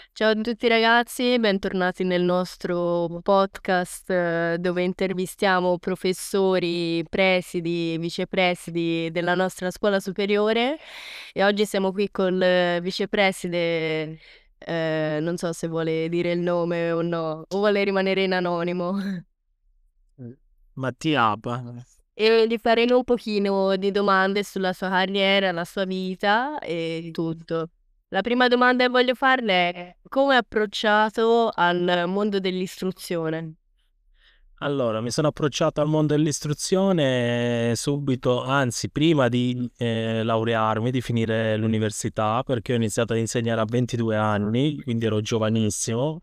Ciao a tutti ragazzi, bentornati nel nostro podcast dove intervistiamo professori, presidi, vicepresidi della nostra scuola superiore e oggi siamo qui col vicepreside, non so se vuole dire il nome o no, o vuole rimanere in anonimo. Mattia Apa. E gli faremo un pochino di domande sulla sua carriera, la sua vita e tutto. La prima domanda che voglio farle è come è approcciato al mondo dell'istruzione? Allora, mi sono approcciato al mondo dell'istruzione subito, anzi, prima di laurearmi, di finire l'università, perché ho iniziato ad insegnare a 22 anni, quindi ero giovanissimo,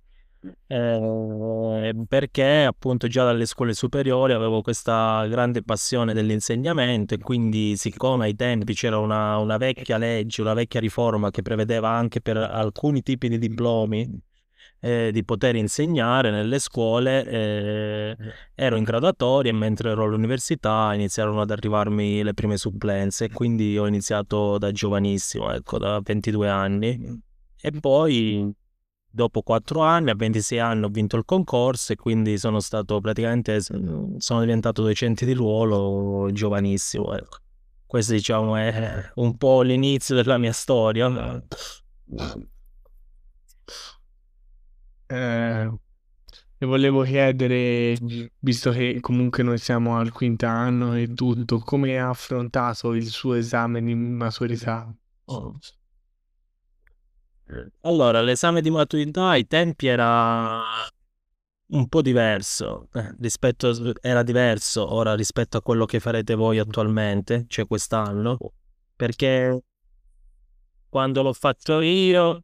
perché appunto già dalle scuole superiori avevo questa grande passione dell'insegnamento e quindi siccome ai tempi c'era una vecchia legge, una vecchia riforma che prevedeva anche per alcuni tipi di diplomi di poter insegnare nelle scuole, ero in graduatoria e mentre ero all'università iniziarono ad arrivarmi le prime supplenze e quindi ho iniziato da giovanissimo, ecco, da 22 anni e poi dopo 4 anni, a 26 anni ho vinto il concorso e quindi sono stato praticamente, sono diventato docente di ruolo giovanissimo, ecco. Questo diciamo è un po' l'inizio della mia storia. Eh, e volevo chiedere, visto che comunque noi siamo al quinto anno e tutto, come ha affrontato il suo esame di maturità? Allora, l'esame di maturità ai tempi era un po' diverso, era diverso ora rispetto a quello che farete voi attualmente, cioè quest'anno, perché quando l'ho fatto io